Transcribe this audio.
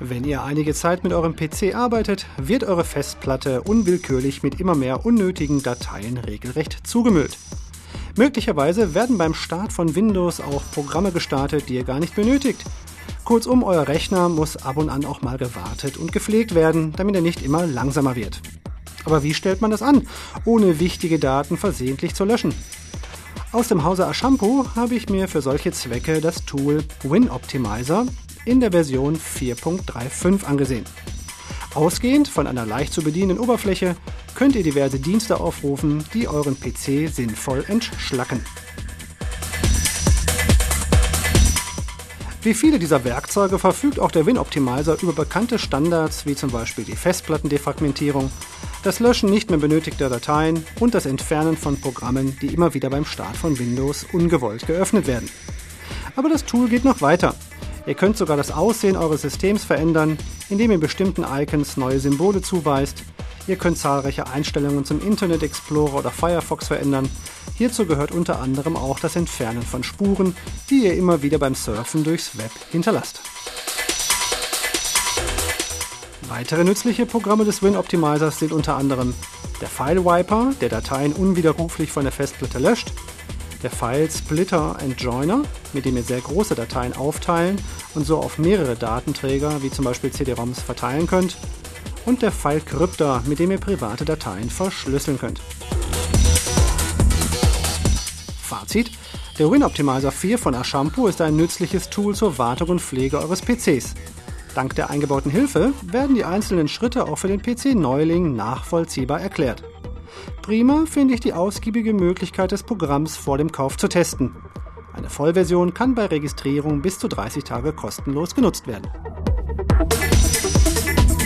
Wenn ihr einige Zeit mit eurem PC arbeitet, wird eure Festplatte unwillkürlich mit immer mehr unnötigen Dateien regelrecht zugemüllt. Möglicherweise werden beim Start von Windows auch Programme gestartet, die ihr gar nicht benötigt. Kurzum, euer Rechner muss ab und an auch mal gewartet und gepflegt werden, damit er nicht immer langsamer wird. Aber wie stellt man das an, ohne wichtige Daten versehentlich zu löschen? Aus dem Hause Ashampoo habe ich mir für solche Zwecke das Tool WinOptimizer in der Version 4.35 angesehen. Ausgehend von einer leicht zu bedienenden Oberfläche könnt ihr diverse Dienste aufrufen, die euren PC sinnvoll entschlacken. Wie viele dieser Werkzeuge verfügt auch der WinOptimizer über bekannte Standards, wie zum Beispiel die Festplattendefragmentierung, das Löschen nicht mehr benötigter Dateien und das Entfernen von Programmen, die immer wieder beim Start von Windows ungewollt geöffnet werden. Aber das Tool geht noch weiter. Ihr könnt sogar das Aussehen eures Systems verändern, indem ihr bestimmten Icons neue Symbole zuweist. Ihr könnt zahlreiche Einstellungen zum Internet Explorer oder Firefox verändern. Hierzu gehört unter anderem auch das Entfernen von Spuren, die ihr immer wieder beim Surfen durchs Web hinterlasst. Weitere nützliche Programme des WinOptimizers sind unter anderem der File Wiper, der Dateien unwiderruflich von der Festplatte löscht, der File Splitter and Joiner, mit dem ihr sehr große Dateien aufteilen und so auf mehrere Datenträger, wie zum Beispiel CD-ROMs, verteilen könnt, und der File Crypter, mit dem ihr private Dateien verschlüsseln könnt. Fazit: Der WinOptimizer 4 von Ashampoo ist ein nützliches Tool zur Wartung und Pflege eures PCs. Dank der eingebauten Hilfe werden die einzelnen Schritte auch für den PC-Neuling nachvollziehbar erklärt. Prima finde ich die ausgiebige Möglichkeit des Programms vor dem Kauf zu testen. Eine Vollversion kann bei Registrierung bis zu 30 Tage kostenlos genutzt werden.